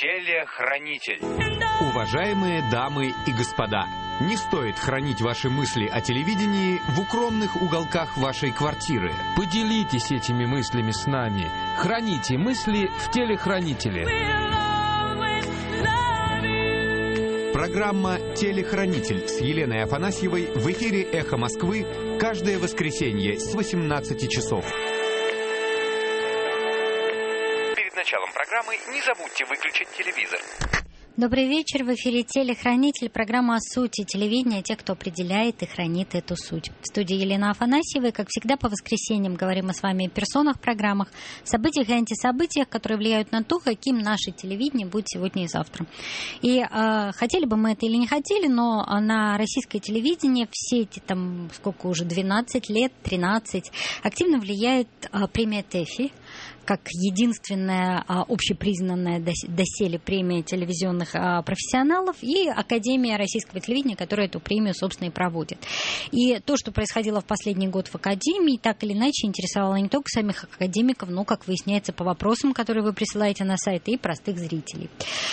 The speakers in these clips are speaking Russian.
Телехранитель. Уважаемые дамы и господа, не стоит хранить ваши мысли о телевидении в укромных уголках вашей квартиры. Поделитесь этими мыслями с нами. Храните мысли в телехранителе. Программа «Телехранитель» с Еленой Афанасьевой в эфире «Эхо Москвы» каждое воскресенье с 18 часов. Перед началом программы не забудьте выключить телевизор. Добрый вечер. В эфире «Телехранитель», программа о сути телевидения, те, кто определяет и хранит эту суть. В студии Елена Афанасьева, и, как всегда, по воскресеньям говорим мы с вами о персонах, программах, событиях и антисобытиях, которые влияют на то, каким наше телевидение будет сегодня и завтра. И хотели бы мы это или не хотели, но на российское телевидение все эти, сколько уже, 12 лет, 13, активно влияет премия ТЭФИ, как единственная общепризнанная доселе премия телевизионных профессионалов, и Академия российского телевидения, которая эту премию, собственно, и проводит. И то, что происходило в последний год в Академии, так или иначе интересовало не только самих академиков, но, как выясняется, по вопросам, которые вы присылаете на сайт, и простых зрителей.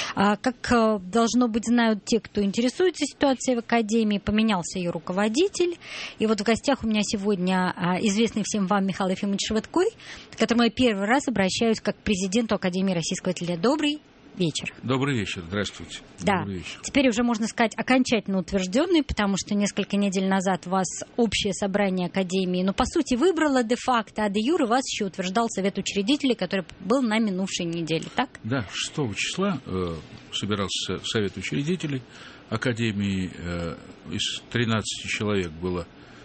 Как, должно быть, знают те, кто интересуется ситуацией в Академии, поменялся ее руководитель. И вот в гостях у меня сегодня известный всем вам Михаил Ефимович Швыдкой, к которому я первый раз обращаюсь как к президенту Академии российского телевидения. Добрый вечер. Добрый вечер, здравствуйте. Да, добрый вечер. Теперь уже можно сказать окончательно утвержденный, потому что несколько недель назад вас общее собрание Академии, по сути, выбрало де-факто, а де-юре вас еще утверждал Совет учредителей, который был на минувшей неделе, так? Да, 6 числа собирался Совет учредителей Академии. Из 13 человек было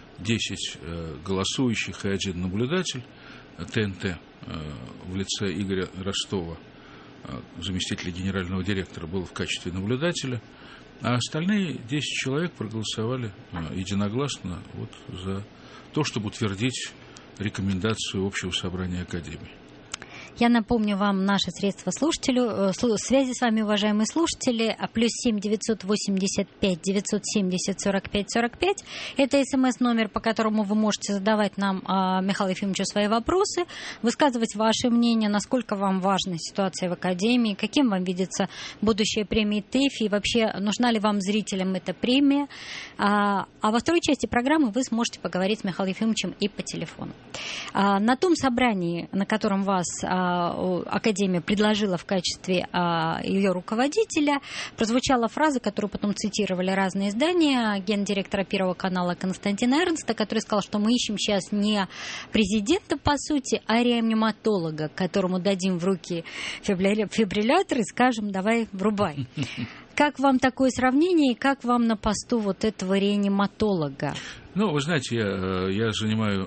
10 голосующих и 1 наблюдатель. ТНТ в лице Игоря Ростова, заместителя генерального директора, был в качестве наблюдателя, а остальные 10 человек проголосовали единогласно за то, чтобы утвердить рекомендацию общего собрания Академии. Я напомню вам наши средства связи с вами, уважаемые слушатели, +7 985 970 45 45. Это СМС-номер, по которому вы можете задавать нам, Михаилу Ефимовичу, свои вопросы, высказывать ваше мнение, насколько вам важна ситуация в Академии, каким вам видится будущее премии ТЭФИ, и вообще нужна ли вам, зрителям, эта премия. А во второй части программы вы сможете поговорить с Михаилом Ефимовичем и по телефону. На том собрании, на котором вас Академия предложила в качестве ее руководителя, прозвучала фраза, которую потом цитировали разные издания, гендиректора Первого канала Константина Эрнста, который сказал, что мы ищем сейчас не президента, по сути, а реаниматолога, которому дадим в руки фибриллятор и скажем: давай, врубай. Как вам такое сравнение и как вам на посту этого реаниматолога? Вы знаете, я занимаю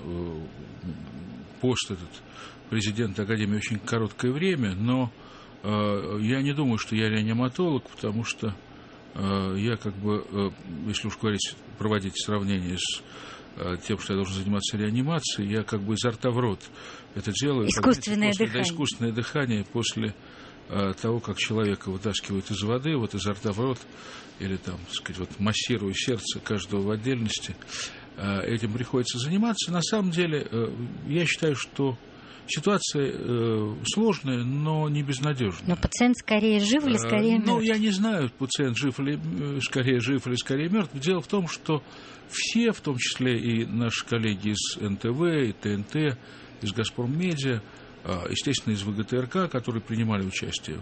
пост этот президента Академии очень короткое время, но я не думаю, что я реаниматолог, потому что я если уж проводить сравнение с тем, что я должен заниматься реанимацией, я изо рта в рот это делаю. Искусственное дыхание. Искусственное дыхание после того, как человека вытаскивают из воды, изо рта в рот, или массирую сердце каждого в отдельности. Этим приходится заниматься. На самом деле, я считаю, что ситуация сложная, но не безнадежная. Но пациент скорее жив или скорее мертв? Я не знаю, пациент жив или скорее мертв. Дело в том, что все, в том числе и наши коллеги из НТВ, и ТНТ, из «Газпром-Медиа», естественно, из ВГТРК, которые принимали участие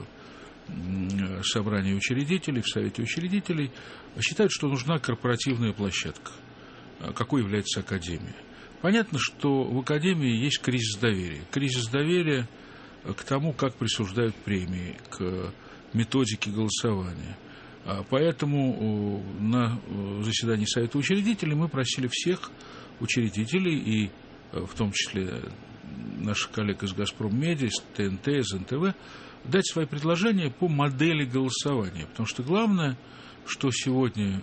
в собрании учредителей, в Совете учредителей, считают, что нужна корпоративная площадка, какой является Академия. Понятно, что в Академии есть кризис доверия. Кризис доверия к тому, как присуждают премии, к методике голосования. Поэтому на заседании Совета учредителей мы просили всех учредителей, и в том числе наших коллег из «Газпром-Медиа», из ТНТ, из НТВ, дать свои предложения по модели голосования. Потому что главное, что сегодня,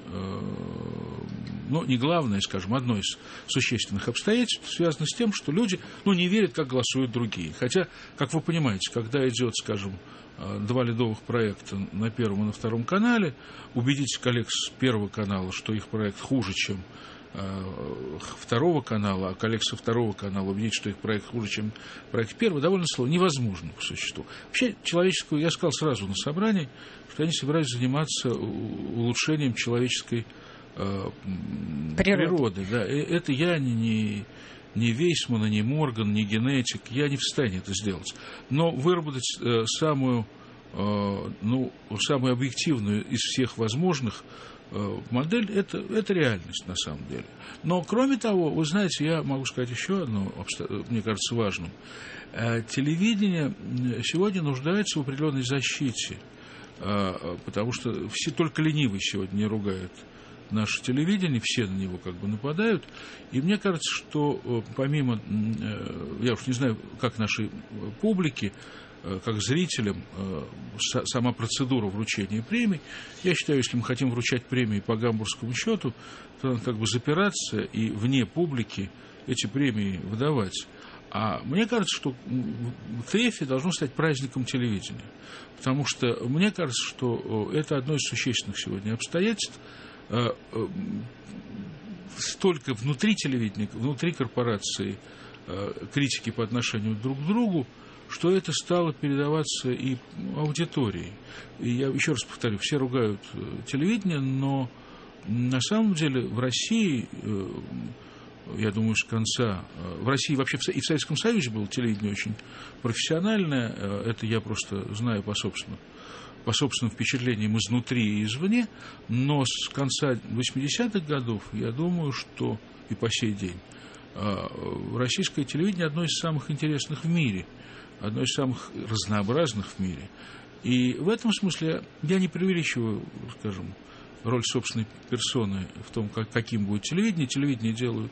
не главное, скажем, одно из существенных обстоятельств связано с тем, что люди не верят, как голосуют другие. Хотя, как вы понимаете, когда идет, скажем, 2 ледовых проекта на Первом и на Втором канале, убедить коллег с Первого канала, что их проект хуже, чем второго канала, а коллег со второго канала убедить, что их проект хуже, чем проект первого, довольно сложно, невозможно по существу. Вообще, человеческую, я сказал сразу на собрании, что они собираются заниматься улучшением человеческой природы. Да. Это я не Вейсман, не Морган, не генетик, я не в состоянии это сделать. Но выработать самую объективную из всех возможных модель, это реальность на самом деле. Но кроме того, вы знаете, я могу сказать еще одно, мне кажется, важным. Телевидение сегодня нуждается в определенной защите, потому что все только ленивые сегодня не ругают наше телевидение, все на него как бы нападают. И мне кажется, что помимо, я уж не знаю, как нашей публике, как зрителям, сама процедура вручения премий, я считаю, если мы хотим вручать премии по гамбургскому счету, то надо как бы запираться и вне публики эти премии выдавать. А мне кажется, что ТЭФИ должно стать праздником телевидения, потому что мне кажется, что это одно из существенных сегодня обстоятельств. Столько внутри телевидения, внутри корпорации критики по отношению друг к другу, что это стало передаваться и аудитории. И я еще раз повторю, все ругают телевидение, но на самом деле в России, я думаю, с конца... В России вообще и в Советском Союзе было телевидение очень профессиональное, это я просто знаю по собственным впечатлениям изнутри и извне, но с конца 80-х годов, я думаю, что и по сей день российское телевидение одно из самых интересных в мире, одно из самых разнообразных в мире. И в этом смысле я не преувеличиваю, скажем, роль собственной персоны в том, каким будет телевидение. Телевидение делают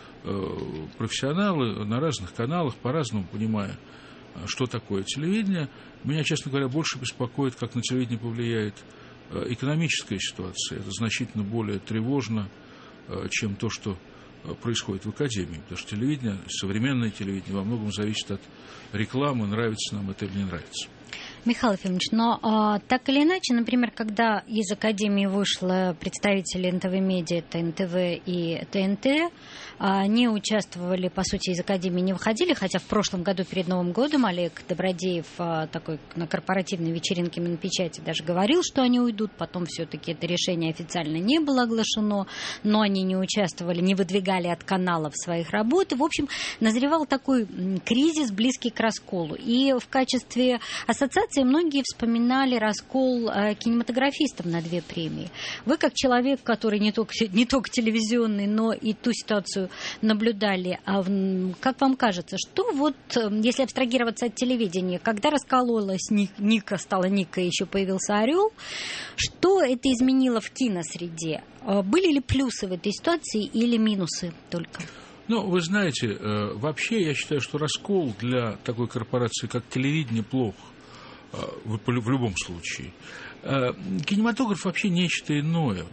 профессионалы на разных каналах, по-разному понимая, что такое телевидение. Меня, честно говоря, больше беспокоит, как на телевидение повлияет экономическая ситуация. Это значительно более тревожно, чем то, что происходит в академии. Потому что телевидение, современное телевидение во многом зависит от рекламы, нравится нам это или не нравится. Михаил Ефимович, но так или иначе, например, когда из Академии вышло представители НТВ-медиа, это НТВ и ТНТ, они участвовали, по сути, из Академии не выходили, хотя в прошлом году перед Новым годом Олег Добродеев такой на корпоративной вечеринке Минпечати даже говорил, что они уйдут, потом все-таки это решение официально не было оглашено, но они не участвовали, не выдвигали от каналов своих работ. В общем, назревал такой кризис, близкий к расколу. И в качестве ассоциации многие вспоминали раскол кинематографистов на 2 премии. Вы, как человек, который не только телевизионный, но и ту ситуацию наблюдали, как вам кажется, что вот, если абстрагироваться от телевидения, когда раскололась Ника, стала Ника, еще появился Орел, что это изменило в киносреде? Были ли плюсы в этой ситуации или минусы только? Ну, вы знаете, вообще я считаю, что раскол для такой корпорации, как телевидение, плох. В любом случае. Кинематограф вообще нечто иное,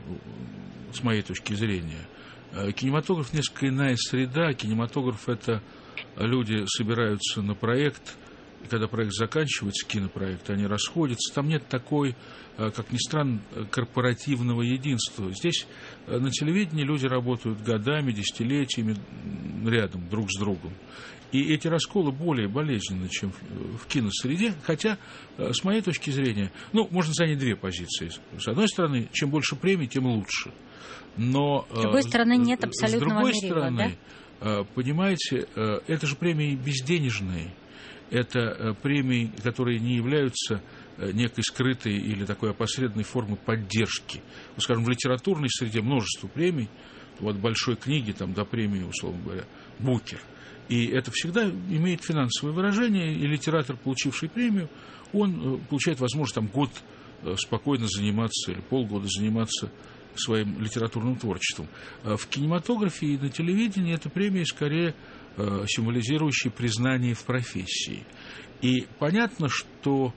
с моей точки зрения. Кинематограф несколько иная среда. Кинематограф — это люди собираются на проект, и когда проект заканчивается, кинопроект, они расходятся. Там нет такой, как ни странно, корпоративного единства. Здесь на телевидении люди работают годами, десятилетиями рядом друг с другом. И эти расколы более болезненны, чем в киносреде. Хотя, с моей точки зрения, можно занять 2 позиции. С одной стороны, чем больше премий, тем лучше. Но с другой стороны, нет абсолютного мерила, с другой стороны, да? Понимаете, это же премии безденежные. Это премии, которые не являются некой скрытой или такой опосредованной формой поддержки. Скажем, в литературной среде множество премий, от большой книги до премии, условно говоря, Букер. И это всегда имеет финансовое выражение, и литератор, получивший премию, он получает возможность год спокойно заниматься или полгода заниматься своим литературным творчеством. В кинематографе и на телевидении это премии скорее символизирующие признание в профессии. И понятно, что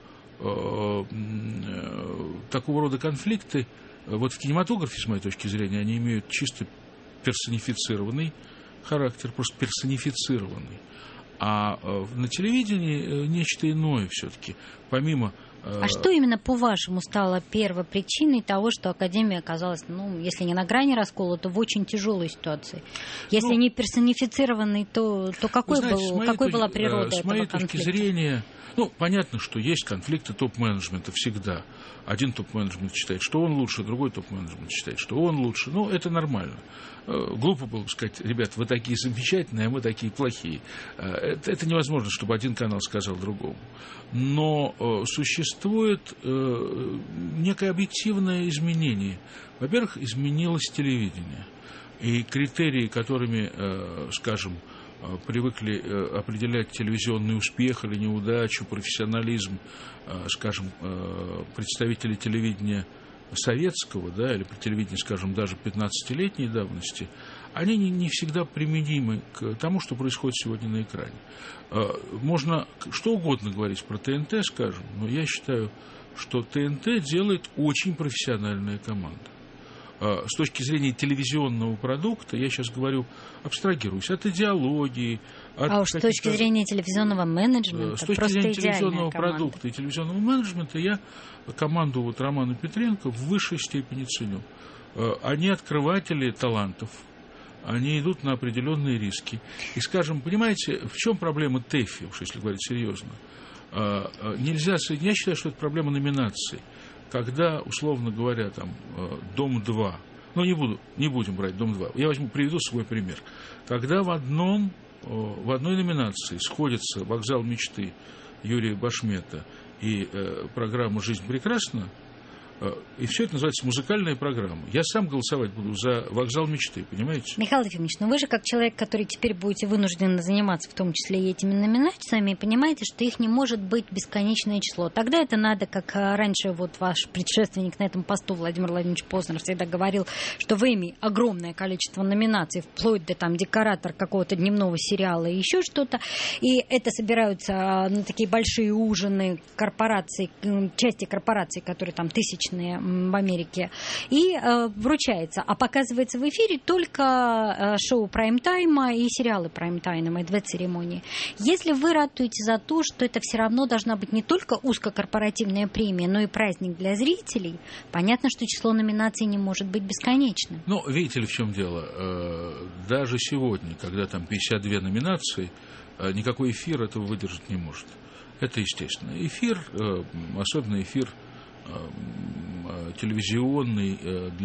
такого рода конфликты, в кинематографе, с моей точки зрения, они имеют чисто персонифицированный характер, просто персонифицированный. А на телевидении нечто иное все-таки. Помимо А что именно, по-вашему, стало первой причиной того, что Академия оказалась, если не на грани раскола, то в очень тяжелой ситуации? Если не персонифицированной, то какой была природа этого конфликта? С моей точки зрения, понятно, что есть конфликты топ-менеджмента всегда. Один топ-менеджмент считает, что он лучше, другой топ-менеджмент считает, что он лучше. Это нормально. Глупо было бы сказать: ребят, вы такие замечательные, а мы такие плохие. Это невозможно, чтобы один канал сказал другому. Но существует некое объективное изменение. Во-первых, изменилось телевидение. И критерии, которыми, скажем, привыкли определять телевизионный успех или неудачу, профессионализм, скажем, представителей телевидения советского, или телевидения, скажем, даже 15-летней давности, они не всегда применимы к тому, что происходит сегодня на экране. Можно что угодно говорить про ТНТ, скажем, но я считаю, что ТНТ делает очень профессиональная команда. С точки зрения телевизионного продукта, я сейчас говорю, абстрагируюсь от идеологии. С точки зрения телевизионного менеджмента, с точки зрения телевизионного продукта и телевизионного менеджмента, я команду Романа Петренко в высшей степени ценю. Они открыватели талантов, они идут на определенные риски. И, скажем, понимаете, в чем проблема ТЭФИ, уж если говорить серьезно? Я считаю, что это проблема номинаций. Когда, условно говоря, «Дом-2», не будем брать «Дом-2», приведу свой пример. Когда в одной номинации сходятся «Вокзал мечты» Юрия Башмета и программа «Жизнь прекрасна», и все это называется музыкальная программа. Я сам голосовать буду за «Вокзал мечты», понимаете? Михаил Ефимович, вы же как человек, который теперь будете вынуждены заниматься в том числе и этими номинациями, понимаете, что их не может быть бесконечное число. Тогда это надо, как раньше ваш предшественник на этом посту Владимир Владимирович Познер всегда говорил, что в Эмми огромное количество номинаций, вплоть до декоратор какого-то дневного сериала и еще что-то, и это собираются на такие большие ужины корпораций, части корпораций, которые тысячные в Америке, и вручается. А показывается в эфире только шоу прайм-тайма и сериалы прайм-тайма, и 2 церемонии. Если вы ратуете за то, что это все равно должна быть не только узкокорпоративная премия, но и праздник для зрителей, понятно, что число номинаций не может быть бесконечным. Видите ли, в чем дело? Даже сегодня, когда 52 номинации, никакой эфир этого выдержать не может. Это естественно. Эфир, особенно эфир телевизионный,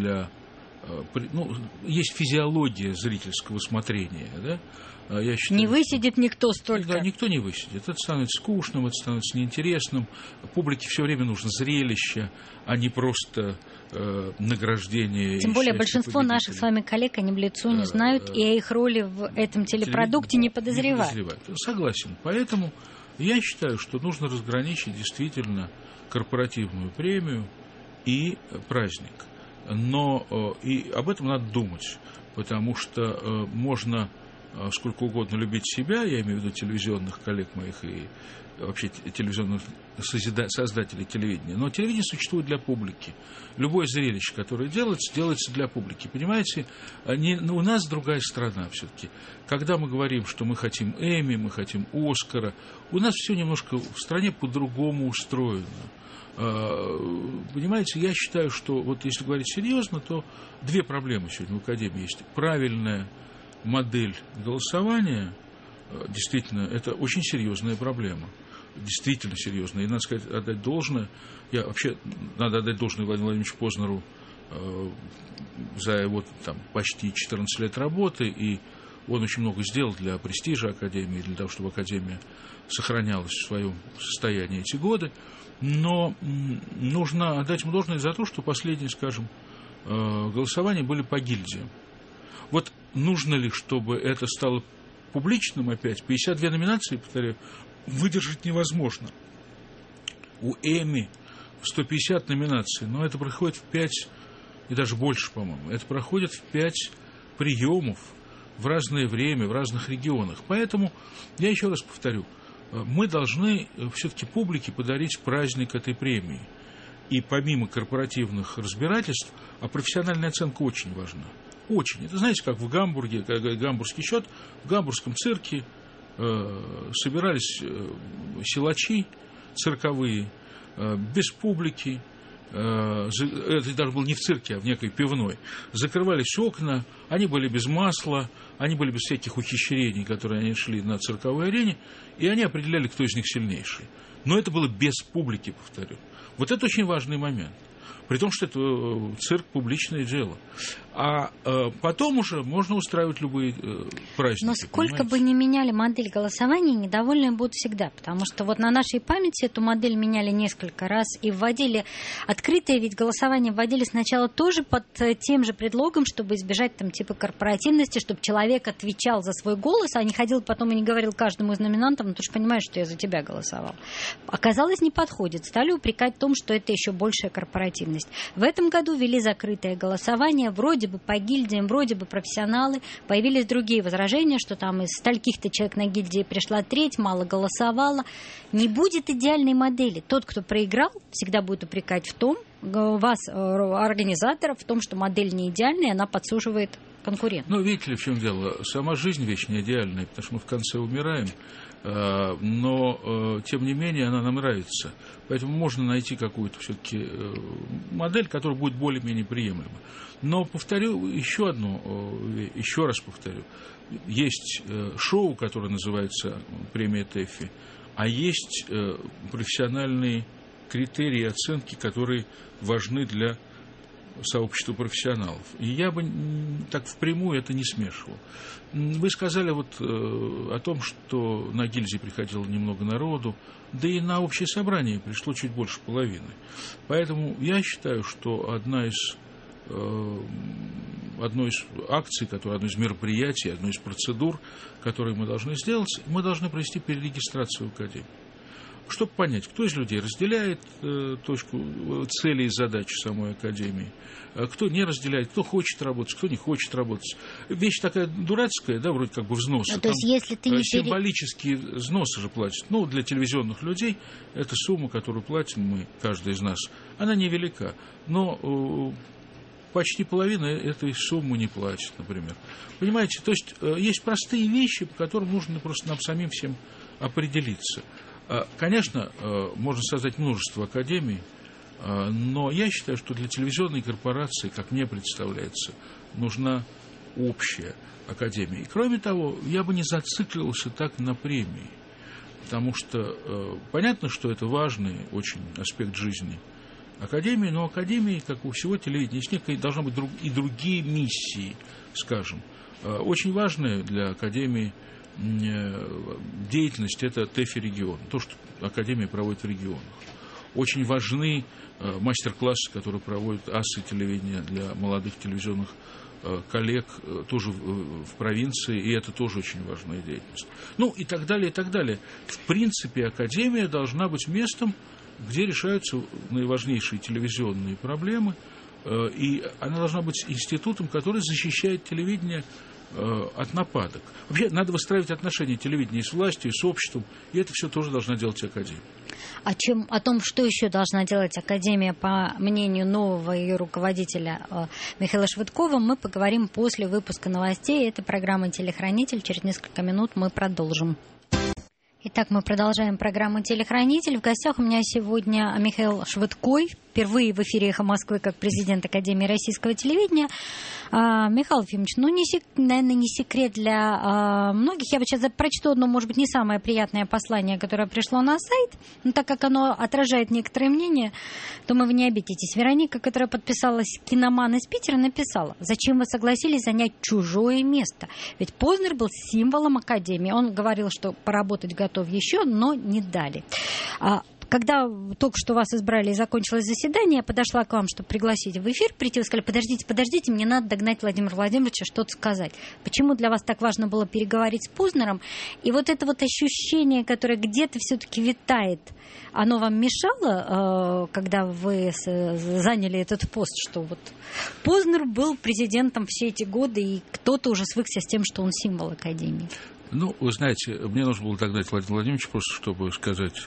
есть физиология зрительского смотрения, да? Я считаю, не высидит никто столько. Да, никто не высидит. Это становится скучным, это становится неинтересным. Публике все время нужно зрелище, а не просто награждение. Тем более большинство наших с вами коллег, они в лицо не знают, и о их роли в этом телепродукте не подозревают. Согласен. Поэтому я считаю, что нужно разграничить действительно корпоративную премию и праздник. Но и об этом надо думать, потому что можно сколько угодно любить себя, я имею в виду телевизионных коллег моих и вообще телевизионных создателей телевидения, но телевидение существует для публики. Любое зрелище, которое делается для публики. Понимаете, у нас другая страна все-таки. Когда мы говорим, что мы хотим Эмми, мы хотим Оскара, у нас все немножко в стране по-другому устроено. Понимаете, я считаю, что если говорить серьезно, то 2 проблемы сегодня в Академии есть. Правильная модель голосования, действительно, это очень серьезная проблема. Действительно серьезная. И надо сказать, отдать должное. Надо отдать должное Владимиру Владимировичу Познеру за его почти 14 лет работы, и он очень много сделал для престижа Академии, для того, чтобы Академия сохранялась в своем состоянии эти годы. Но нужно отдать ему должное за то, что последние, скажем, голосования были по гильдиям. Нужно ли, чтобы это стало публичным опять? 52 номинации, повторяю, выдержать невозможно. У Эмми 150 номинаций, но это проходит в 5, и даже больше, по-моему, это проходит в 5 приемов в разное время, в разных регионах. Поэтому, я еще раз повторю, мы должны все-таки публике подарить праздник этой премии. И помимо корпоративных разбирательств, профессиональная оценка очень важна. Очень. Это, знаете, как в Гамбурге, гамбургский счет, в гамбургском цирке собирались силачи цирковые, без публики. Это даже был не в цирке, а в некой пивной. Закрывались окна, они были без масла, они были без всяких ухищрений, которые они шли на цирковой арене, и они определяли, кто из них сильнейший. Но это было без публики, повторю. Вот это очень важный момент. При том, что это цирк – публичное дело. А потом уже можно устраивать любые праздники. Но сколько бы ни меняли модель голосования, недовольны будут всегда. Потому что вот на нашей памяти эту модель меняли несколько раз и вводили открытое, ведь голосование вводили сначала тоже под тем же предлогом, чтобы избежать там типа корпоративности, чтобы человек отвечал за свой голос, а не ходил потом и не говорил каждому из номинантов: ну ты же понимаешь, что я за тебя голосовал. Оказалось, не подходит. Стали упрекать в том, что это еще большая корпоративность. В этом году ввели закрытое голосование, вроде бы по гильдиям, вроде бы профессионалы. Появились другие возражения, что там из стольких-то человек на гильдии пришла треть, мало голосовала. Не будет идеальной модели. Тот, кто проиграл, всегда будет упрекать в том, вас, организаторов, в том, что модель не идеальная, она подсуживает конкурентов. Ну, видите ли, в чем дело? Сама жизнь вечно идеальная, потому что мы в конце умираем. Но, тем не менее, она нам нравится. Поэтому можно найти какую-то все-таки модель, которая будет более-менее приемлема. Но повторю еще раз повторю. Есть шоу, которое называется «Премия ТЭФИ», а есть профессиональные критерии оценки, которые важны для сообщества профессионалов. И я бы так впрямую это не смешивал. Вы сказали вот о том, что на гильдии приходило немного народу, да и на общее собрание пришло чуть больше половины. Поэтому я считаю, что одно из акций, одно из мероприятий, одно из процедур, которые мы должны сделать, мы должны провести перерегистрацию в Академии. Чтобы понять, кто из людей разделяет точку цели и задачи самой Академии, кто не разделяет, кто хочет работать, кто не хочет работать. Вещь такая дурацкая, да, вроде как бы взносы. То есть, если ты не символические взносы же платят. Ну, для телевизионных людей эта сумма, которую платим мы, каждый из нас, она невелика. Но почти половина этой суммы не платит, например. Понимаете, то есть есть простые вещи, по которым нужно просто нам самим всем определиться. Конечно, можно создать множество академий, но я считаю, что для телевизионной корпорации, как мне представляется, нужна общая академия. И кроме того, я бы не зацикливался так на премии, потому что понятно, что это важный очень аспект жизни академии, но академии, как у всего телевидения, с некой должны быть и другие миссии, скажем. Очень важные для академии деятельность – это ТЭФИ-регион, то, что Академия проводит в регионах. Очень важны мастер-классы, которые проводят асы телевидения для молодых телевизионных коллег, тоже в провинции, и это тоже очень важная деятельность. Ну, и так далее, и так далее. В принципе, Академия должна быть местом, где решаются наиважнейшие телевизионные проблемы, и она должна быть институтом, который защищает телевидение от нападок. Вообще, надо выстраивать отношения телевидения с властью, с обществом, и это все тоже должна делать Академия. О том, что еще должна делать Академия, по мнению нового ее руководителя Михаила Швыдкова, мы поговорим после выпуска новостей. Это программа «Телехранитель». Через несколько минут мы продолжим. Итак, мы продолжаем программу «Телехранитель». В гостях у меня сегодня Михаил Швыдкой, впервые в эфире «Эхо Москвы» как президент Академии российского телевидения. Михаил Ефимович, наверное, не секрет для многих. Я вот сейчас прочту одно, может быть, не самое приятное послание, которое пришло на сайт, но так как оно отражает некоторые мнения, думаю, вы не обидитесь. Вероника, которая подписалась «Киноман» из Питера, написала: «Зачем вы согласились занять чужое место? Ведь Познер был символом Академии». Он говорил, что поработать готов еще, но не дали. Когда только что вас избрали и закончилось заседание, я подошла к вам, чтобы пригласить в эфир, прийти, вы сказали: подождите, мне надо догнать Владимира Владимировича, что-то сказать. Почему для вас так важно было переговорить с Познером? И вот это вот ощущение, которое где-то все-таки витает, оно вам мешало, когда вы заняли этот пост, что вот Познер был президентом все эти годы, и кто-то уже свыкся с тем, что он символ Академии? Ну, вы знаете, мне нужно было догнать Владимира Владимировича просто, чтобы сказать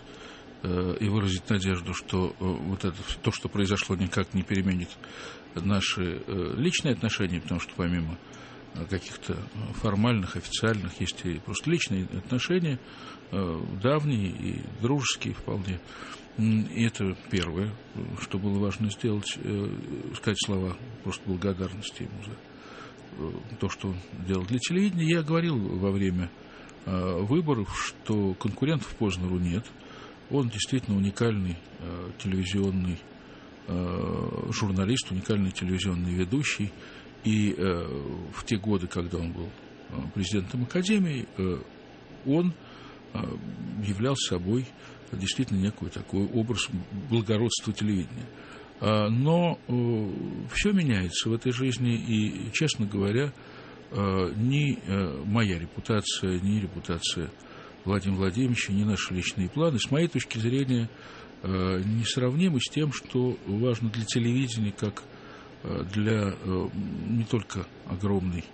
и выразить надежду, что вот это, то, что произошло, никак не переменит наши личные отношения, потому что помимо каких-то формальных, официальных, есть и просто личные отношения, давние и дружеские вполне. И это первое, что было важно сделать, сказать слова просто благодарности ему за то, что он делал для телевидения. Я говорил во время выборов, что конкурентов Познеру нет. Он действительно уникальный телевизионный журналист, уникальный телевизионный ведущий. И в те годы, когда он был президентом Академии, он являл собой действительно некий такой образ благородства телевидения. Но все меняется в этой жизни, и, честно говоря, ни моя репутация, ни репутация Владимира Владимировича, ни наши личные планы, с моей точки зрения, несравнимы с тем, что важно для телевидения, как для не только огромной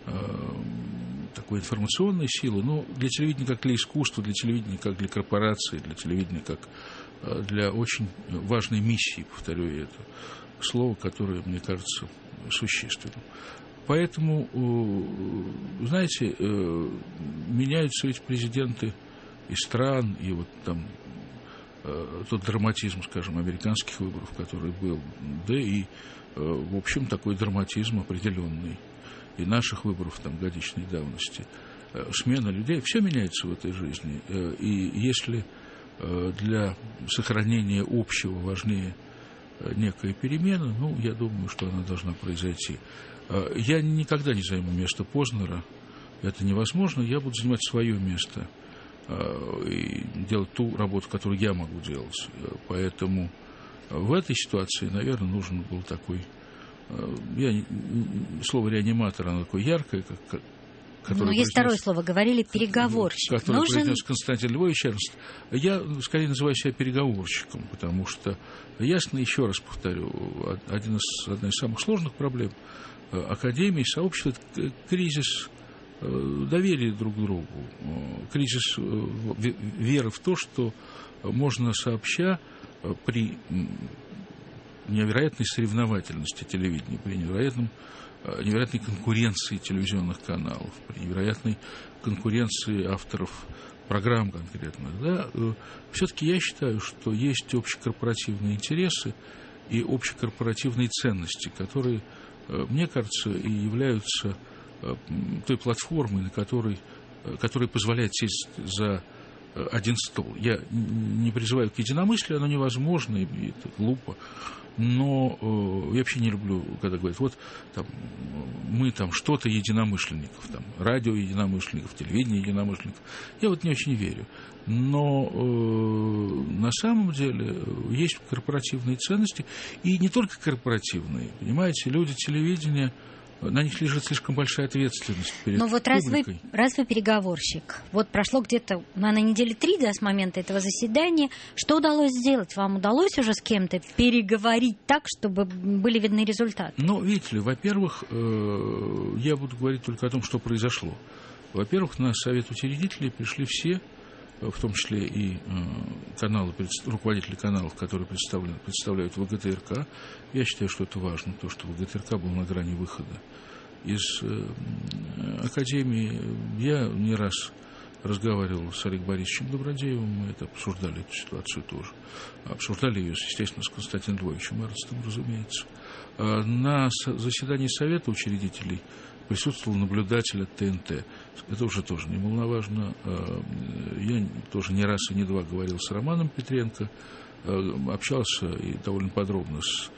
такой информационной силы, но для телевидения как для искусства, для телевидения как для корпорации, для телевидения как для очень важной миссии, повторю я это слово, которое, мне кажется, существенным. Поэтому, знаете, меняются ведь президенты и стран, и вот там тот драматизм, скажем, американских выборов, который был, да и, в общем, такой драматизм определенный и наших выборов там годичной давности, смена людей, все меняется в этой жизни. И если для сохранения общего важнее некая перемена, ну, я думаю, что она должна произойти. Я никогда не займу место Познера, это невозможно, я буду занимать свое место и делать ту работу, которую я могу делать. Поэтому в этой ситуации, наверное, нужен был такой... Слово реаниматор, оно такое яркое, но есть второе слово, говорили переговорщик. Который произнес Константин Львович Эрнст. Я скорее называю себя переговорщиком, потому что, ясно, еще раз повторю, одна из самых сложных проблем Академии, сообщества — это кризис доверия друг к другу, кризис веры в то, что можно сообща при невероятной соревновательности телевидения, при невероятной конкуренции телевизионных каналов, при невероятной конкуренции авторов программ конкретных, да, все-таки я считаю, что есть общекорпоративные интересы и общекорпоративные ценности, которые, мне кажется, и являются той платформой, которая позволяет сесть за один стол. Я не призываю к единомыслию, оно невозможно, и это глупо. Но я вообще не люблю, когда говорят, вот там, мы там что-то единомышленников, там, радио единомышленников, телевидение единомышленников. Я вот не очень верю. Но на самом деле есть корпоративные ценности, и не только корпоративные. Понимаете, люди телевидения, на них лежит слишком большая ответственность перед Но вот публикой. раз вы переговорщик, вот прошло где-то, наверное, недели 3, да, с момента этого заседания, что удалось сделать? Вам удалось уже с кем-то переговорить так, чтобы были видны результаты? Ну, видите ли, во-первых, я буду говорить только о том, что произошло. Во-первых, на совет учредителей пришли все, в том числе и руководители каналов, которые представляют ВГТРК. Я считаю, что это важно, то, что ВГТРК был на грани выхода из Академии. Я не раз разговаривал с Олегом Борисовичем Добродеевым, мы это обсуждали, эту ситуацию тоже. Обсуждали ее, естественно, с Константином Львовичем Эрнстом, разумеется. На заседании Совета учредителей присутствовал наблюдатель от ТНТ. Это уже тоже немаловажно. Я тоже не раз и не два говорил с Романом Петренко, общался и довольно подробно с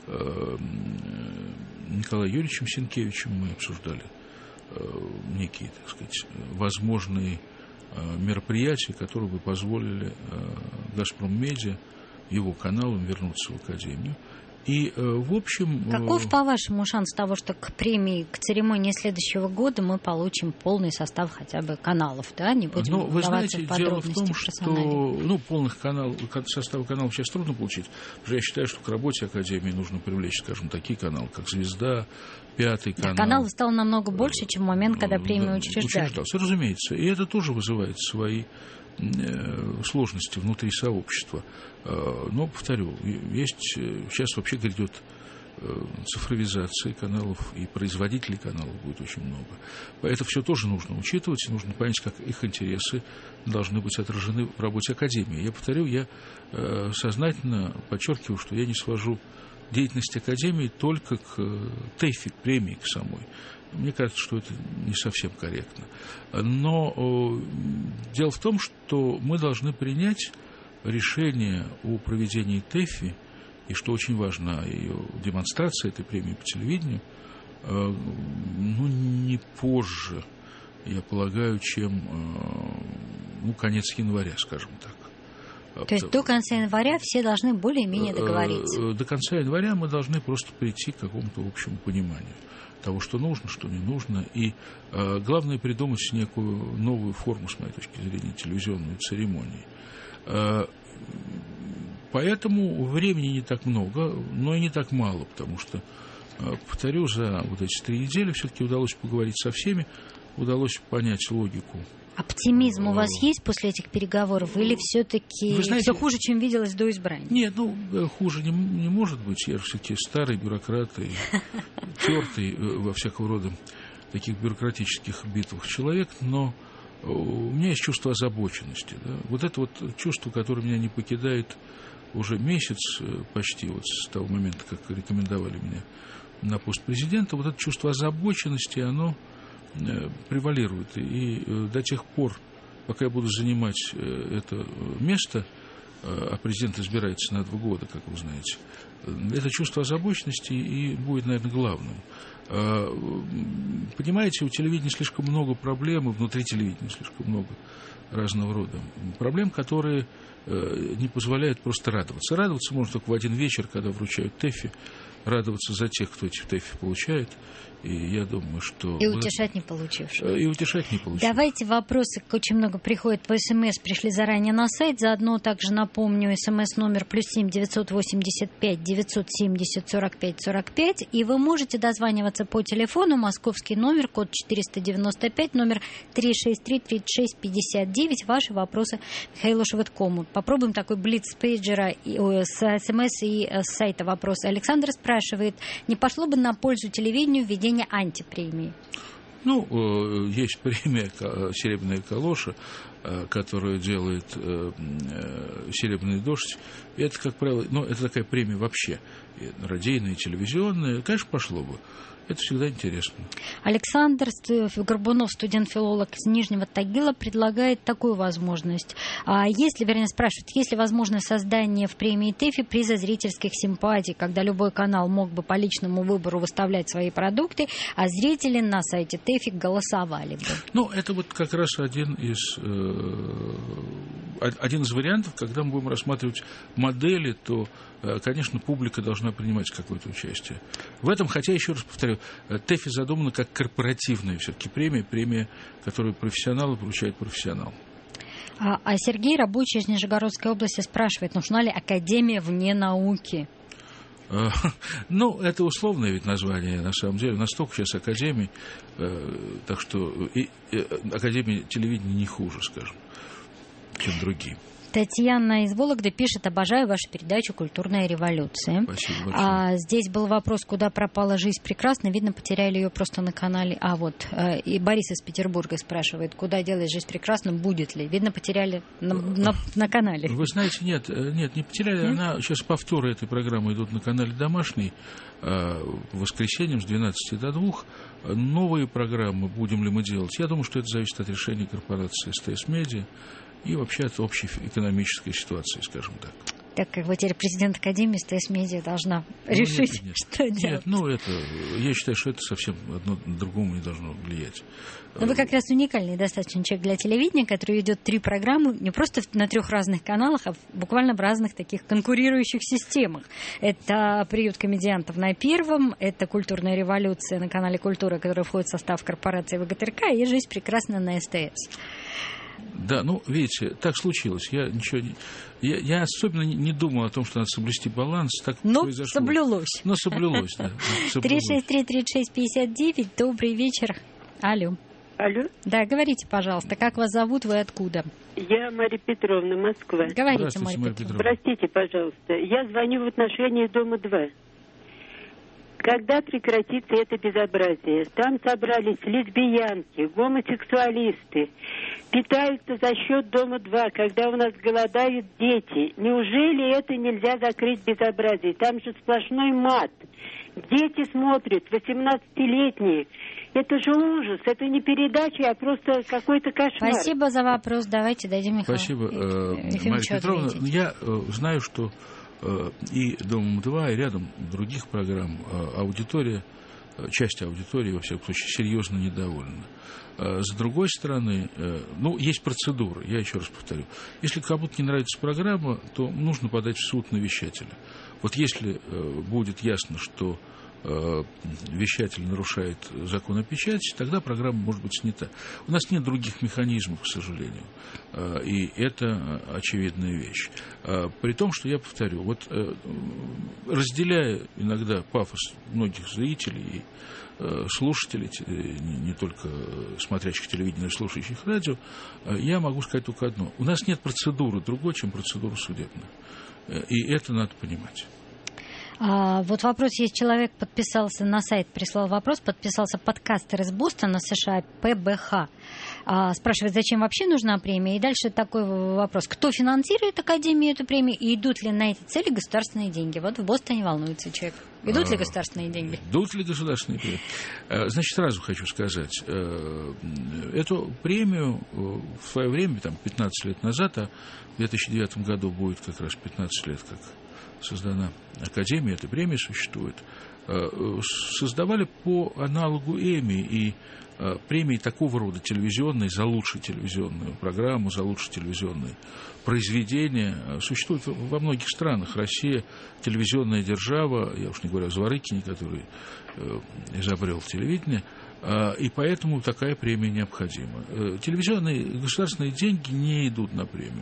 Николаем Юрьевичем Сенкевичем. Мы обсуждали некие, так сказать, возможные мероприятия, которые бы позволили «Газпром Медиа», его каналам вернуться в Академию. И, в общем... Каков, по-вашему, шанс того, что к премии, к церемонии следующего года мы получим полный состав хотя бы каналов, да? Не будем вдаваться в подробности. Дело в том, что полных состава каналов сейчас трудно получить. Потому что я считаю, что к работе Академии нужно привлечь, скажем, такие каналы, как «Звезда», «Пятый канал». Каналов стало намного больше, чем в момент, когда премию учреждался. Разумеется. И это тоже вызывает свои сложности внутри сообщества. Но, повторю, сейчас вообще грядет цифровизации каналов и производителей каналов будет очень много. Это все тоже нужно учитывать, и нужно понять, как их интересы должны быть отражены в работе Академии. Я повторю, я сознательно подчеркиваю, что я не свожу деятельность Академии только к ТЭФИ, к премии, к самой. Мне кажется, что это не совсем корректно. Но дело в том, что мы должны принять решение о проведении ТЭФИ, и что очень важно, ее демонстрация этой премии по телевидению, не позже, я полагаю, чем конец января, скажем так. То есть до конца января все должны более-менее договориться? До конца января мы должны просто прийти к какому-то общему пониманию того, что нужно, что не нужно. И главное придумать некую новую форму, с моей точки зрения, телевизионной церемонии. Поэтому времени не так много, но и не так мало, потому что, повторю, за вот эти 3 недели все-таки удалось поговорить со всеми, удалось понять логику. Оптимизм у вас есть после этих переговоров, или все-таки все хуже, чем виделось до избрания? Нет, хуже не может быть. Я же все-таки старый бюрократ и тертый во всякого рода таких бюрократических битвах человек, но у меня есть чувство озабоченности. Да? Вот это вот чувство, которое меня не покидает уже месяц почти, вот с того момента, как рекомендовали меня на пост президента, вот это чувство озабоченности, оно превалирует. И до тех пор, пока я буду занимать это место, а президент избирается на 2 года, как вы знаете, это чувство озабоченности и будет, наверное, главным. Понимаете, у телевидения слишком много проблем, и внутри телевидения слишком много разного рода проблем, которые не позволяют просто радоваться. Радоваться можно только в один вечер, когда вручают ТЭФИ, радоваться за тех, кто эти ТЭФИ получает. И я думаю, что... И утешать не получивших. И утешать не получивших. Давайте вопросы, очень много приходит по СМС, пришли заранее на сайт. Заодно также напомню, СМС-номер +7 985 970 45 45. И вы можете дозваниваться по телефону. Московский номер, код 495, номер 363 36 59. Ваши вопросы Михаилу Швыдкому. Попробуем такой блиц с пейджера, с СМС и с сайта вопросы. Александр спрашивает, не пошло бы на пользу телевидению введение антипремии? Есть премия «Серебряная калоша», которую делает «Серебряный дождь». И это, как правило, это такая премия вообще, радийная, телевизионная. Конечно, пошло бы. Это всегда интересно. Александр Горбунов, студент-филолог из Нижнего Тагила, предлагает такую возможность. Спрашивает, есть ли возможность создания в премии ТЭФИ приза зрительских симпатий, когда любой канал мог бы по личному выбору выставлять свои продукты, а зрители на сайте ТЭФИ голосовали бы? Это вот как раз один из вариантов, когда мы будем рассматривать модели, то, конечно, публика должна принимать какое-то участие в этом, хотя, еще раз повторю, ТЭФИ задумана как корпоративная все-таки премия, которую профессионалы вручают профессионалам. А Сергей, рабочий из Нижегородской области, спрашивает, нужна ли академия вне науки? Это условное ведь название, на самом деле. У нас столько сейчас академий, так что академия телевидения не хуже, скажем, чем другие. Татьяна из Вологды пишет, обожаю вашу передачу «Культурная революция». Спасибо большое. Здесь был вопрос, куда пропала «Жизнь прекрасна». Видно, потеряли ее просто на канале. И Борис из Петербурга спрашивает, куда делать «Жизнь прекрасна», будет ли. Видно, потеряли на канале. Вы знаете, нет, не потеряли. Сейчас повторы этой программы идут на канале «Домашний» воскресеньем с 12 до 2. Новые программы будем ли мы делать? Я думаю, что это зависит от решения корпорации СТС-Медиа и вообще от общей экономической ситуации, скажем так. Так как вы теперь президент Академии, СТС-Медиа должна решить, что делать. Я считаю, что это совсем одно другому не должно влиять. Но вы как раз уникальный достаточно человек для телевидения, который ведет 3 программы не просто на 3 разных каналах, а буквально в разных таких конкурирующих системах. Это «Приют комедиантов» на Первом, это «Культурная революция» на канале «Культура», которая входит в состав корпорации ВГТРК, и «Жизнь прекрасна» на СТС. Да, видите, так случилось. Я особенно не думал о том, что надо соблюсти баланс. Так произошло. Соблюлось. Но соблюлось, да. 363-36-59. Добрый вечер. Алло. Да, говорите, пожалуйста, как вас зовут, вы откуда? Я Мария Петровна, Москва. Говорите, Мария Петровна. Простите, пожалуйста, я звоню в отношении Дома-2. Когда прекратится это безобразие? Там собрались лесбиянки, гомосексуалисты, питаются за счет Дома-2, когда у нас голодают дети. Неужели это нельзя закрыть безобразие? Там же сплошной мат. Дети смотрят, 18-летние. Это же ужас, это не передача, а просто какой-то кошмар. Спасибо за вопрос. Давайте дадим Михаилу. Спасибо, Марья Петровна. Я знаю, что и Домом-2, и рядом других программ аудитория, часть аудитории, во всяком случае, серьезно недовольна. С другой стороны, есть процедура, я еще раз повторю. Если кому-то не нравится программа, то нужно подать в суд на вещателя. Вот если будет ясно, что вещатель нарушает закон о печати, тогда программа может быть снята. У нас нет других механизмов, к сожалению, и это очевидная вещь. При том, что я повторю, вот разделяя иногда пафос многих зрителей и слушателей, не только смотрящих телевидение, но и слушающих радио, я могу сказать только одно. У нас нет процедуры другой, чем процедура судебная. И это надо понимать. Вот вопрос есть. Человек подписался на сайт, прислал вопрос, подписался подкастер из Бостона, США, ПБХ. Спрашивает, зачем вообще нужна премия? И дальше такой вопрос. Кто финансирует Академию эту премию? И идут ли на эти цели государственные деньги? Вот в Бостоне волнуется человек. Идут ли государственные деньги? Идут ли государственные премии? Значит, сразу хочу сказать. Эту премию в свое время, 15 лет назад, а в 2009 году будет как раз 15 лет, как создана Академия, эта премия существует, создавали по аналогу Эмми и премии такого рода телевизионные за лучшую телевизионную программу, за лучшее телевизионное произведение существуют во многих странах. Россия телевизионная держава, я уж не говорю о Зворыкине, который изобрел телевидение, и поэтому такая премия необходима. Телевизионные государственные деньги не идут на премию.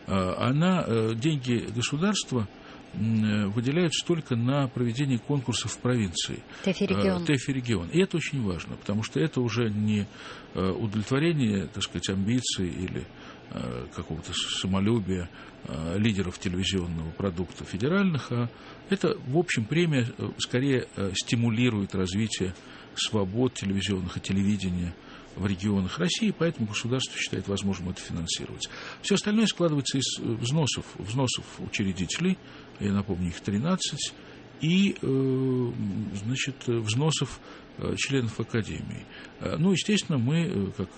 Деньги государства выделяются только на проведение конкурсов в провинции. ТЭФ-регион. И это очень важно, потому что это уже не удовлетворение, так сказать, амбиций или какого-то самолюбия лидеров телевизионного продукта федеральных, а это, в общем, премия скорее стимулирует развитие свобод телевизионных и телевидения в регионах России, поэтому государство считает возможным это финансировать. Все остальное складывается из взносов учредителей, я напомню, их 13, и, взносов членов Академии. Естественно, мы, как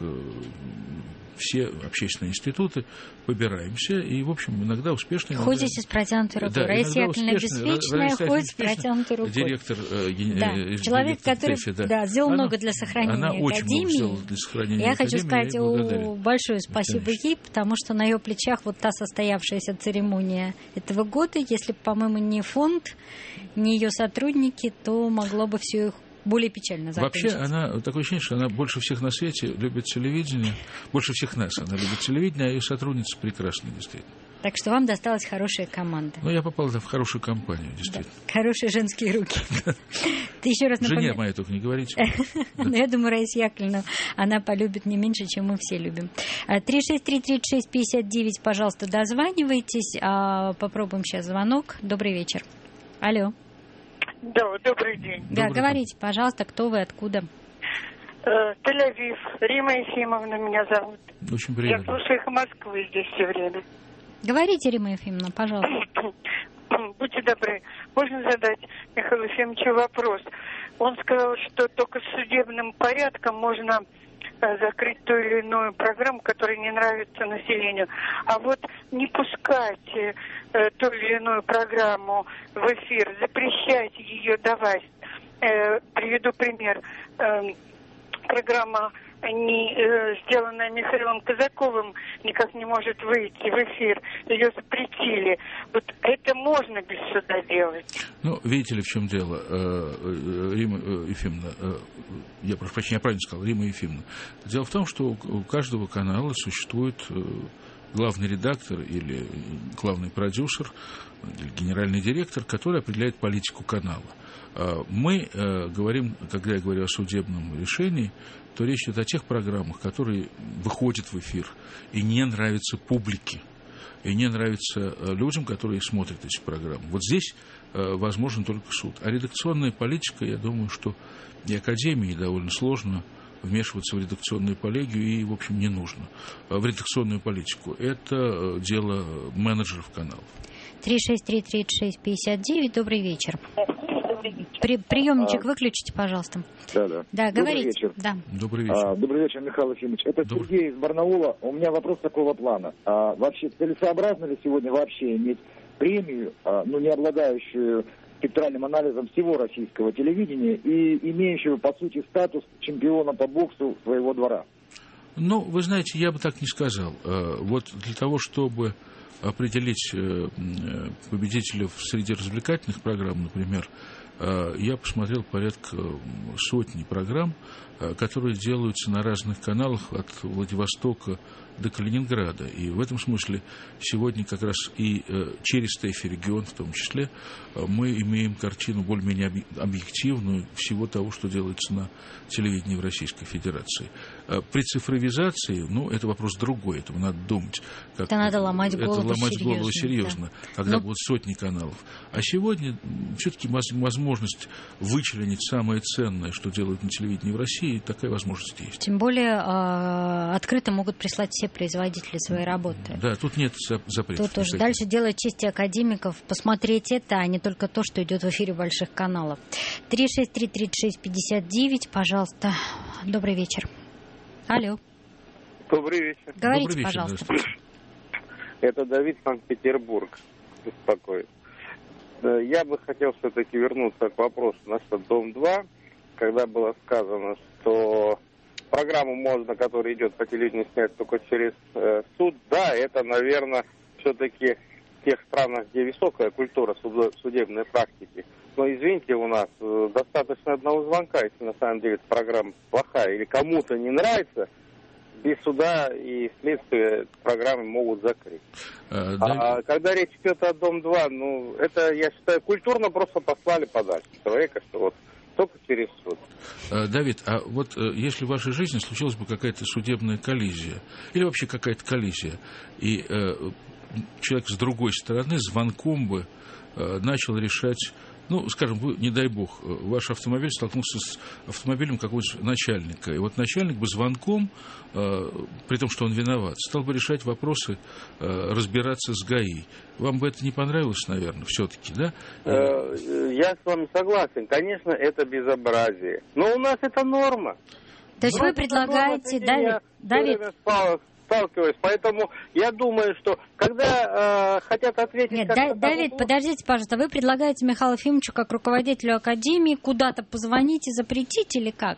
все общественные институты, побираемся и, в общем, иногда успешно... Ходите с протянутой рукой. Да, Раиса Яковлевна Беспечная ходит с протянутой рукой. Директор... Человек, который сделал много для сохранения Академии. Очень много сделала для сохранения Я хочу сказать большое спасибо ей, потому что на ее плечах вот та состоявшаяся церемония этого года, если бы, по-моему, не фонд, не ее сотрудники, то могло бы все их более печально закончится. Вообще, такое ощущение, что она больше всех на свете любит телевидение, больше всех нас она любит телевидение, а ее сотрудницы прекрасные, действительно. Так что вам досталась хорошая команда. Я попал в хорошую компанию, действительно. Да, хорошие женские руки. Ты еще раз напомню. Жене моей только не говорите. Я думаю, Раиса Яковлевна, она полюбит не меньше, чем мы все любим. 363-36-59, пожалуйста, дозванивайтесь. Попробуем сейчас звонок. Добрый вечер. Алло. Да, добрый день. Да, говорите, пожалуйста, кто вы, откуда? Тель-Авив. Рима Ефимовна меня зовут. Очень приятно. Я слушаю их Москвы здесь все время. Говорите, Рима Ефимовна, пожалуйста. Будьте добры, можно задать Михаилу Ефимовичу вопрос? Он сказал, что только с судебным порядком можно закрыть ту или иную программу, которая не нравится населению. А вот не пускать ту или иную программу в эфир, запрещать ее давать. Приведу пример. Программа, сделанная Михаилом Казаковым, никак не может выйти в эфир. Ее запретили. Вот это можно без суда делать. Видите ли, в чем дело, Рима Ефимовна, я прошу прощения, я правильно сказал, Рима Ефимовна. Дело в том, что у каждого канала существует главный редактор или главный продюсер, или генеральный директор, который определяет политику канала. Мы говорим, когда я говорю о судебном решении, то речь идет о тех программах, которые выходят в эфир и не нравятся публике. и не нравится людям, которые смотрят эти программы. Вот здесь возможен только суд. А редакционная политика, я думаю, что и Академии довольно сложно вмешиваться в редакционную коллегию, и, в общем, не нужно. В редакционную политику. Это дело менеджеров каналов. 363-36-59, добрый вечер. Приемничек выключите, пожалуйста. Да, говорите. Добрый вечер. Да. Добрый вечер. Добрый вечер, Михаил Ефимович. Это Сергей из Барнаула. У меня вопрос такого плана. Вообще, целесообразно ли сегодня вообще иметь премию, не обладающую спектральным анализом всего российского телевидения и имеющего, по сути, статус чемпиона по боксу своего двора? Ну, вы знаете, я бы так не сказал. Вот для того, чтобы определить победителей среди развлекательных программ, например, я посмотрел порядка сотни программ, которые делаются на разных каналах от Владивостока до Калининграда. И в этом смысле сегодня как раз и через ТЭФИ регион в том числе мы имеем картину более-менее объективную всего того, что делается на телевидении в Российской Федерации. При цифровизации, это вопрос другой, этого надо думать. Это надо ломать голову серьезно, когда будут сотни каналов. А сегодня все-таки возможность вычленить самое ценное, что делают на телевидении в России, такая возможность есть. Тем более открыто могут прислать все производители своей работы. Да, тут нет запретов. Тут уже дальше делает честь академиков посмотреть это, а не только то, что идет в эфире больших каналов. 363-36-59, пожалуйста. Добрый вечер. Алло. Добрый вечер. Говорите, Добрый вечер, пожалуйста. Это Давид, Санкт-Петербург, беспокоит. Я бы хотел все-таки вернуться к вопросу насчет Дом-2, когда было сказано, что программу можно, которая идет по телевидению, снять только через суд. Да, это, наверное, все-таки в тех странах, где высокая культура судебной практики. Но, извините, у нас достаточно одного звонка, если на самом деле эта программа плохая или кому-то не нравится, без суда и следствия программы могут закрыть. А когда речь идет о Дом-2, это, я считаю, культурно просто послали подальше человека, что вот только через суд. Давид, а вот если в вашей жизни случилась бы какая-то судебная коллизия, или вообще какая-то коллизия, и человек с другой стороны звонком бы начал решать, скажем, вы, не дай бог, ваш автомобиль столкнулся с автомобилем какого-то начальника, и вот начальник бы звонком, при том, что он виноват, стал бы решать вопросы, разбираться с ГАИ. Вам бы это не понравилось, наверное, все-таки, да? Я с вами согласен. Конечно, это безобразие. Но у нас это норма. То есть вы предлагаете, Давид? Сталкиваюсь, поэтому я думаю, что когда хотят ответить... Нет, Давид, подождите, пожалуйста, вы предлагаете Михаилу Ефимовичу как руководителю Академии куда-то позвонить и запретить или как?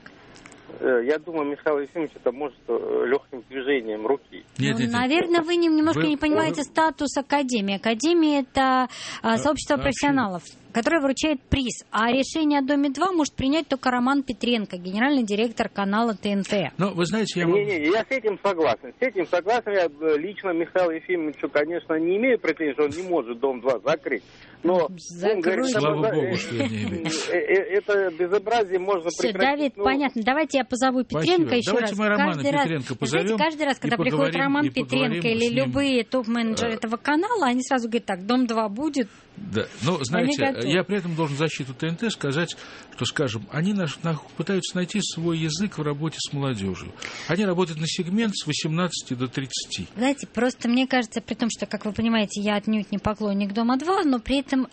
Я думаю, Михаил Ефимович это может легким движением руки. Наверное, вы немножко не понимаете статус Академии. Академия – это сообщество профессионалов, которое вручает приз. А решение о Доме-2 может принять только Роман Петренко, генеральный директор канала ТНТ. Вы знаете, я с этим согласен. Я лично Михаилу Ефимовичу, конечно, не имею претензий, что он не может Дом-2 закрыть. Но слава богу, что я не имею. Это безобразие можно прекратить. Давид, понятно. Давайте я позову Петренко еще раз. Давайте мы Романа Петренко позовем. Знаете, каждый раз, когда приходит Роман Петренко или любые топ-менеджеры этого канала, они сразу говорят, так, Дом-2 будет. Да, знаете, я при этом должен в защиту ТНТ сказать, что, скажем, они пытаются найти свой язык в работе с молодежью. Они работают на сегмент с 18 до 30. Знаете, просто мне кажется, при том, что, как вы понимаете, я отнюдь не поклонник Дома-2, но при этом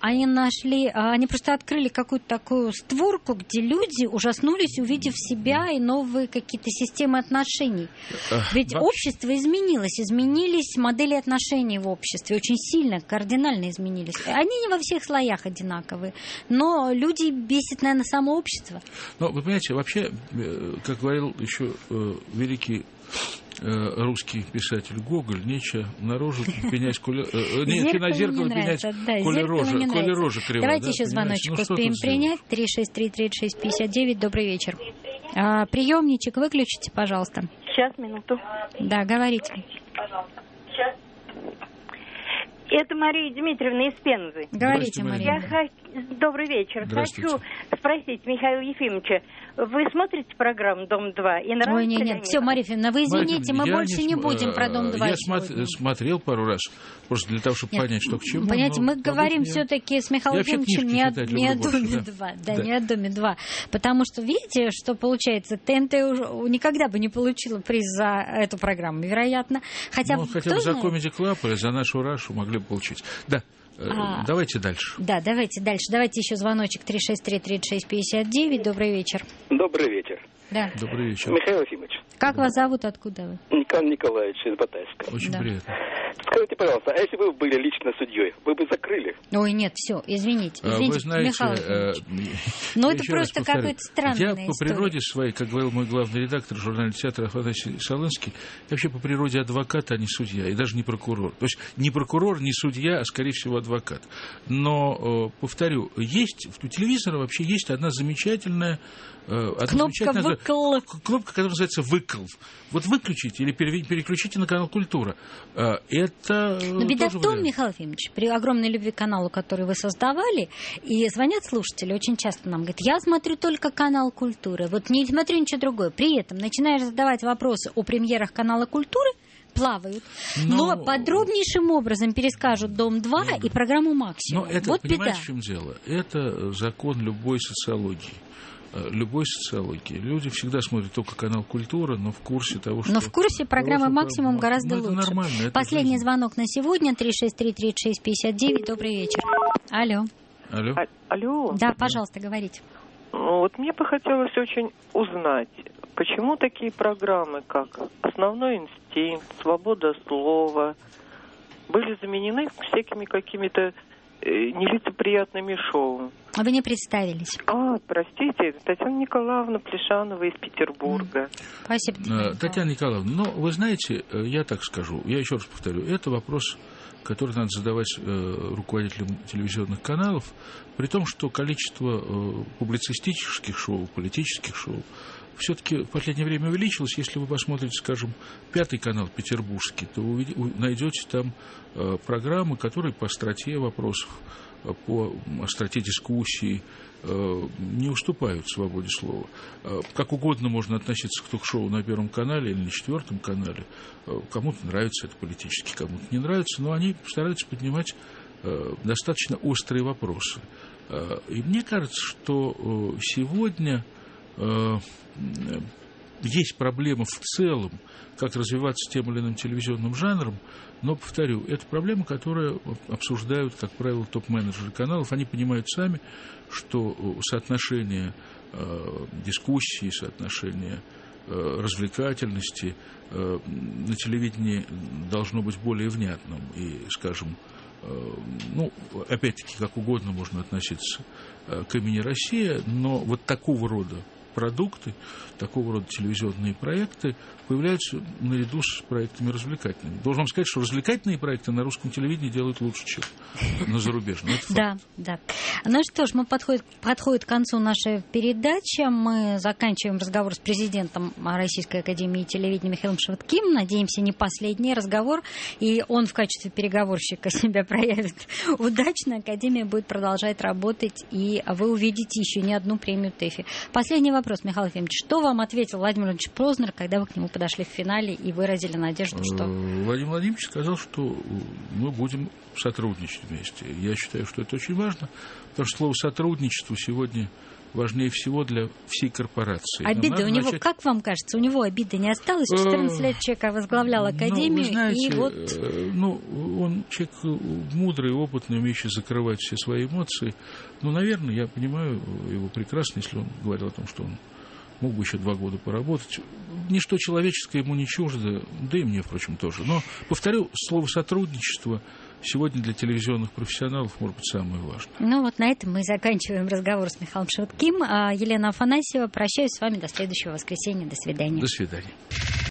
они просто открыли какую-то такую створку, где люди ужаснулись, увидев себя и новые какие-то системы отношений. Ведь общество изменились модели отношений в обществе, очень сильно, кардинально изменились. Они не во всех слоях одинаковые, но люди бесит, наверное, само общество. Вы понимаете, вообще, как говорил еще великий русский писатель Гоголь, нече на рожу пенять, не на зеркало пенять, коли рожа кривая. Давайте еще звоночек успеем принять. 363-36-59, добрый вечер. Приемничек выключите, пожалуйста. Сейчас, минуту. Да, говорите. Это Мария Дмитриевна из Пензы. Говорите, Мария. Добрый вечер. Хочу спросить Михаила Ефимовича, вы смотрите программу «Дом-2» и нравится? Ой, нет, все, Мария Ефимовна, вы извините, мы больше не будем про «Дом-2». Я смотрел пару раз, просто для того, чтобы понять, что к чему. Понимаете, мы говорим все-таки с Михаилом Ефимовичем не о «Доме-2», да, не о «Доме-2», потому что, видите, что получается, ТНТ никогда бы не получила приз за эту программу, вероятно. Хотя бы за Comedy Club или за нашу Рашу могли бы получить. Да. Давайте дальше. Да, давайте дальше. Давайте еще звоночек 363-36-59. Добрый вечер. Добрый вечер. Да. Добрый вечер. Михаил Ефимович. Как вас зовут, откуда вы? Николай Николаевич из Батайска. Очень приятно. Скажите, пожалуйста, а если вы были лично судьей, вы бы закрыли? Ой, нет, все, извините, вы знаете, Михаил Ефимович. Ну, это просто какая-то странная история. Я по природе своей, как говорил мой главный редактор журнала «Театр» Афанасий Солонский, я вообще по природе адвокат, а не судья, и даже не прокурор. То есть не прокурор, не судья, а, скорее всего, адвокат. Но, повторю, у телевизора вообще есть одна замечательная... Кнопка «выкл». Кнопка, которая называется «выкл». Вот выключите или переключите на канал «Культура». Это но беда в том, вариант. Михаил Ефимович, при огромной любви к каналу, который вы создавали, и звонят слушатели очень часто нам, говорят, я смотрю только канал «Культура», вот не смотрю ничего другое. При этом начинаешь задавать вопросы о премьерах канала «Культуры», плавают, но подробнейшим образом перескажут «Дом-2» и программу «Максимум». Но это, вот понимаете, беда. в чем дело? Это закон любой социологии. Люди всегда смотрят только канал «Культура», но в курсе того, что... Но в курсе программы «Максимум» гораздо лучше. Нормально, Последний звонок на сегодня, 363-36-59. Добрый вечер. Алло. Алло. Да, пожалуйста, говорите. Вот мне бы хотелось очень узнать, почему такие программы, как «Основной инстинкт», «Свобода слова» были заменены всякими какими-то нелицеприятными шоу. А вы не представились. Простите, Татьяна Николаевна Плешанова из Петербурга. Спасибо. Татьяна Николаевна, вы знаете, я так скажу, я еще раз повторю, это вопрос, который надо задавать руководителям телевизионных каналов, при том, что количество публицистических шоу, политических шоу все-таки в последнее время увеличилось. Если вы посмотрите, скажем, 5-й канал петербургский, то вы найдете там программы, которые по остроте вопросов, по остроте дискуссий не уступают свободе слова. Как угодно можно относиться к ток-шоу на Первом канале или на 4-м канале. Кому-то нравится это политически, кому-то не нравится, но они стараются поднимать достаточно острые вопросы. И мне кажется, что сегодня есть проблема в целом, как развиваться тем или иным телевизионным жанром, но, повторю, это проблема, которую обсуждают, как правило, топ-менеджеры каналов. Они понимают сами, что соотношение дискуссии, соотношение развлекательности на телевидении должно быть более внятным. И, скажем, опять-таки, как угодно можно относиться к имени Россия, но вот такого рода продукты, такого рода телевизионные проекты появляются наряду с проектами развлекательными. Должен вам сказать, что развлекательные проекты на русском телевидении делают лучше, чем на зарубежном. Да. Ну что ж, мы подходит к концу нашей передачи. Мы заканчиваем разговор с президентом Российской академии телевидения Михаилом Шевыдким. Надеемся, не последний разговор, и он в качестве переговорщика себя проявит удачно. Академия будет продолжать работать, и вы увидите еще не одну премию ТЭФИ. Последний вопрос, Михаил Ефимович. Что вам ответил Владимир Владимирович Познер, когда вы к нему подошли в финале и выразили надежду, что... Владимир Владимирович сказал, что мы будем сотрудничать вместе. Я считаю, что это очень важно, потому что слово «сотрудничество» сегодня важнее всего для всей корпорации. Обиды у него, как вам кажется, у него обиды не осталось? 14 лет человек возглавлял Академию, знаете, и вот... он человек мудрый, опытный, умеющий закрывать все свои эмоции. Наверное, я понимаю его прекрасно, если он говорил о том, что он мог бы еще 2 года поработать. Ничто человеческое ему не чуждо, да и мне, впрочем, тоже. Но, повторю, слово «сотрудничество» сегодня для телевизионных профессионалов может быть самое важное. На этом мы заканчиваем разговор с Михаилом Шевыдким. Елена Афанасьева, прощаюсь с вами до следующего воскресенья. До свидания. До свидания.